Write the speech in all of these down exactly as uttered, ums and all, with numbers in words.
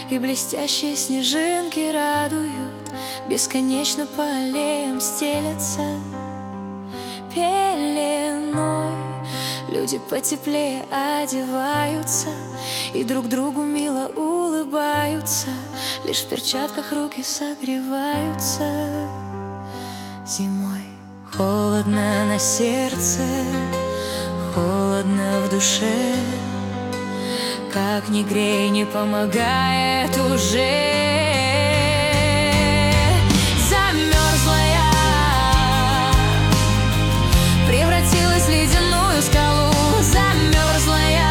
И блестящие снежинки радуют, бесконечно по аллеям стелятся пеленой. Люди потеплее одеваются и друг другу мило улыбаются, лишь в перчатках руки согреваются. Зимой холодно на сердце, холодно в душе. Как ни грей, не помогает уже. Замерзла я, превратилась в ледяную скалу. Замерзла я,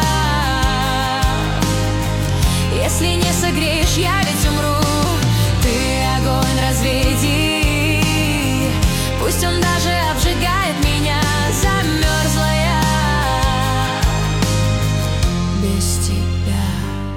если не согреешь, я ведь умру. Ты огонь разведи, пусть он даже обжигает меня. Замерзла я без тебя.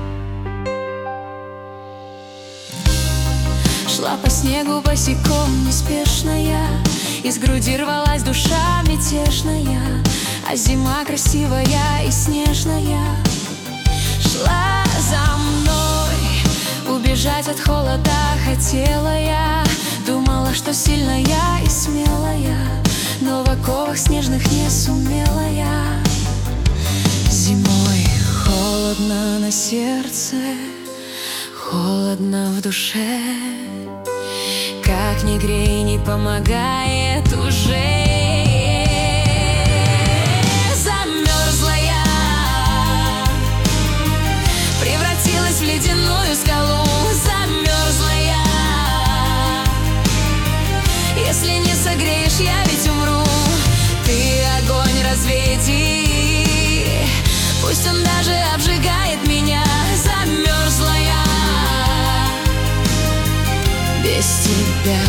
Шла по снегу босиком неспешная, из груди рвалась душа мятежная, а зима красивая и снежная шла за мной. Убежать от холода хотела я, думала, что сильная и смелая, но в оковах снежных не сумела я. Зимой холодно на сердце, холодно в душе. Как ни грей, не помогает уже. Замерзла я, превратилась в ледяную скалу. Замерзла я, если не согреешь, я ведь умру. Ты огонь разведи, пусть он даже обжигает меня. Замерзла я без тебя.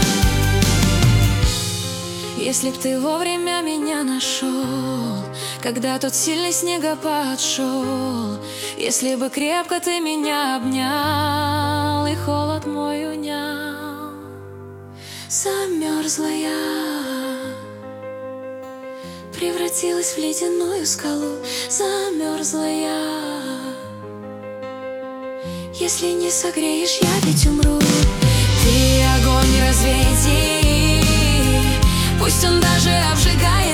Если б ты вовремя меня нашел, когда тот сильный снегопад шел, если бы крепко ты меня обнял и холод мой унял. Замерзла я, превратилась в ледяную скалу. Замерзла я, если не согреешь, я ведь умру. Ты огонь разведи, пусть он даже обжигает